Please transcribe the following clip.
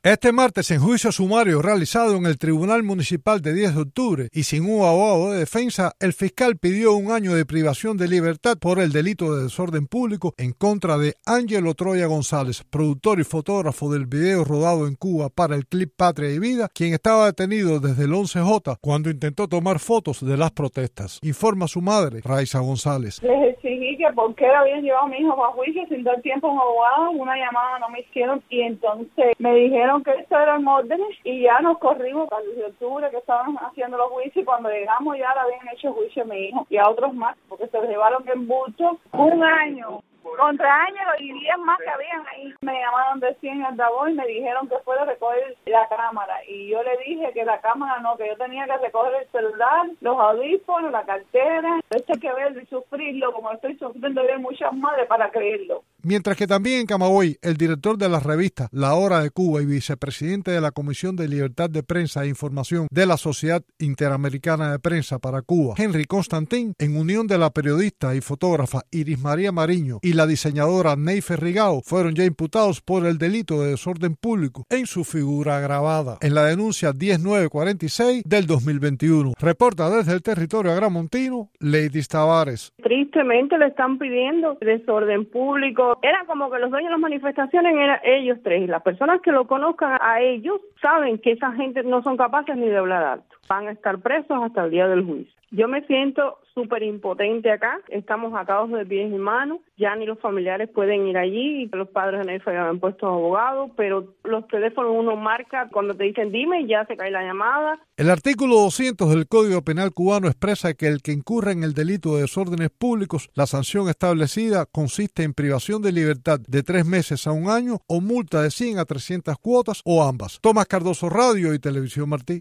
Este martes, en juicio sumario realizado en el Tribunal Municipal de 10 de octubre y sin un abogado de defensa, el fiscal pidió 1 año de privación de libertad por el delito de desorden público en contra de Ángelo Troya González, productor y fotógrafo del video rodado en Cuba para el clip Patria y Vida, quien estaba detenido desde el 11J cuando intentó tomar fotos de las protestas. Informa su madre, Raiza González. Les exigí que por qué habían llevado a mi hijo para juicio sin dar tiempo a un abogado, una llamada no me hicieron y entonces me dijeron que esto eran órdenes y ya nos corrimos para el 10 de octubre que estaban haciendo los juicios y cuando llegamos ya le habían hecho juicio a mi hijo y a otros más porque se los llevaron en bulto 1 año. Contra Ángelo y 10 más que habían ahí. Me llamaron de 100 altavoz y me dijeron que fuera a recoger la cámara. Y yo le dije que la cámara no, que yo tenía que recoger el celular, los audífonos, la cartera. Esto hay que verlo y sufrirlo, como estoy sufriendo de muchas madres para creerlo. Mientras que también en Camagüey, el director de la revista La Hora de Cuba y vicepresidente de la Comisión de Libertad de Prensa e Información de la Sociedad Interamericana de Prensa para Cuba, Henry Constantín, en unión de la periodista y fotógrafa Iris María Mariño y la diseñadora Neife Rigao, fueron ya imputados por el delito de desorden público en su figura agravada, en la denuncia 10946 del 2021. Reporta desde el territorio agramontino, Lady Tavares. Tristemente le están pidiendo desorden público. Era como que los dueños de las manifestaciones eran ellos tres. Las personas que lo conozcan a ellos saben que esa gente no son capaces ni de hablar alto. Van a estar presos hasta el día del juicio. Yo me siento súper impotente acá. Estamos atados de pies y manos. Ya ni los familiares pueden ir allí. Los padres de Neife habían puesto abogados, pero los teléfonos uno marca cuando te dicen dime y ya se cae la llamada. El artículo 200 del Código Penal cubano expresa que el que incurra en el delito de desórdenes públicos, la sanción establecida consiste en privación de libertad de 3 meses a 1 año o multa de 100 a 300 cuotas o ambas. Tomás Cardoso, Radio y Televisión Martí.